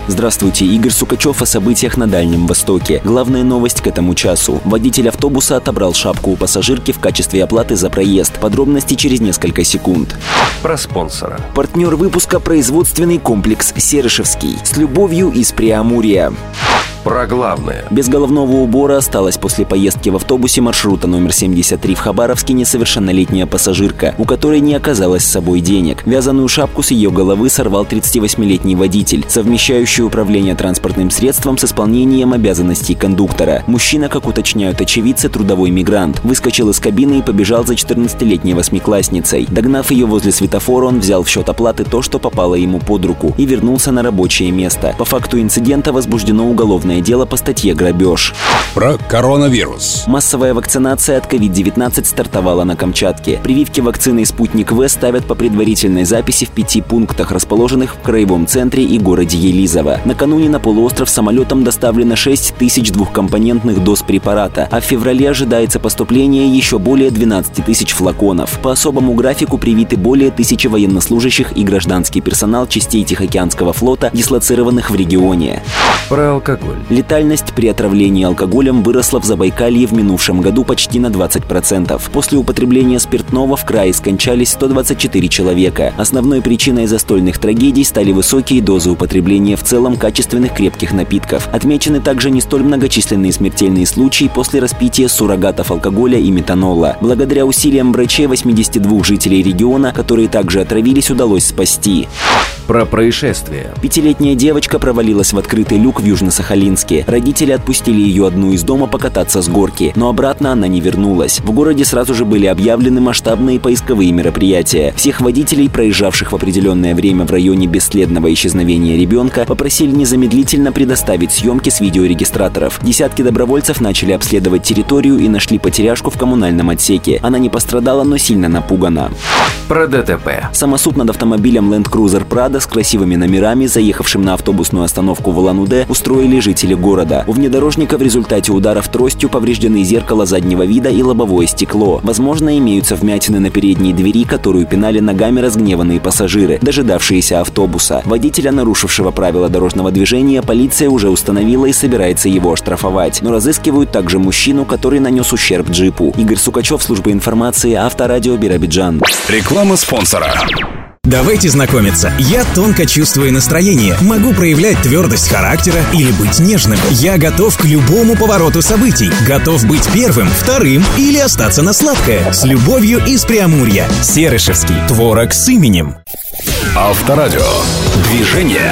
Здравствуйте, Игорь Сукачев о событиях на Дальнем Востоке. Главная новость к этому часу. Водитель автобуса отобрал шапку у пассажирки в качестве оплаты за проезд. Подробности через несколько секунд. Про спонсора. Партнер выпуска — производственный комплекс «Серышевский». С любовью из Преамурья. Про главное. Без головного убора осталась после поездки в автобусе маршрута номер 73 в Хабаровске несовершеннолетняя пассажирка, у которой не оказалось с собой денег. Вязаную шапку с ее головы сорвал 38-летний водитель, совмещающий управление транспортным средством с исполнением обязанностей кондуктора. Мужчина, как уточняют очевидцы, трудовой мигрант. Выскочил из кабины и побежал за 14-летней восьмиклассницей. Догнав ее возле светофора, он взял в счет оплаты то, что попало ему под руку, и вернулся на рабочее место. По факту инцидента возбуждено уголовное дело по статье «Грабеж». Про коронавирус. Массовая вакцинация от COVID-19 стартовала на Камчатке. Прививки вакциной «Спутник В» ставят по предварительной записи в 5 пунктах, расположенных в краевом центре и городе Елизово. Накануне на полуостров самолетом доставлено 6 тысяч двухкомпонентных доз препарата, а в феврале ожидается поступление еще более 12 тысяч флаконов. По особому графику привиты более 1000 военнослужащих и гражданский персонал частей Тихоокеанского флота, дислоцированных в регионе. Про алкоголь. Летальность при отравлении алкоголем выросла в Забайкалье в минувшем году почти на 20%. После употребления спиртного в крае скончались 124 человека. Основной причиной застольных трагедий стали высокие дозы употребления в целом качественных крепких напитков. Отмечены также не столь многочисленные смертельные случаи после распития суррогатов алкоголя и метанола. Благодаря усилиям врачей 82 жителей региона, которые также отравились, удалось спасти. Про происшествие. 5-летняя девочка провалилась в открытый люк в Южно-Сахалинске. Родители отпустили ее одну из дома покататься с горки, но обратно она не вернулась. В городе сразу же были объявлены масштабные поисковые мероприятия. Всех водителей, проезжавших в определенное время в районе бесследного исчезновения ребенка, попросили незамедлительно предоставить съемки с видеорегистраторов. Десятки добровольцев начали обследовать территорию и нашли потеряшку в коммунальном отсеке. Она не пострадала, но сильно напугана. Про ДТП. Самосуд над автомобилем Land Cruiser Prado с красивыми номерами, заехавшим на автобусную остановку в Улан-Удэ, устроили жители города. У внедорожника в результате ударов тростью повреждены зеркало заднего вида и лобовое стекло. Возможно, имеются вмятины на передней двери, которую пинали ногами разгневанные пассажиры, дожидавшиеся автобуса. Водителя, нарушившего правила дорожного движения, полиция уже установила и собирается его оштрафовать. Но разыскивают также мужчину, который нанес ущерб джипу. Игорь Сукачев, служба информации, Авторадио Биробиджан. Реклама спонсора. Давайте знакомиться. Я тонко чувствую настроение, могу проявлять твердость характера или быть нежным. Я готов к любому повороту событий. Готов быть первым, вторым или остаться на сладкое. С любовью из Преамурья. Серышевский. Творог с именем. Авторадио. Движение.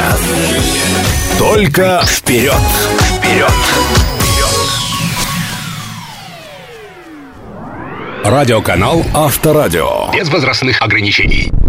Только вперед. Вперед. Радиоканал Авторадио. Без возрастных ограничений.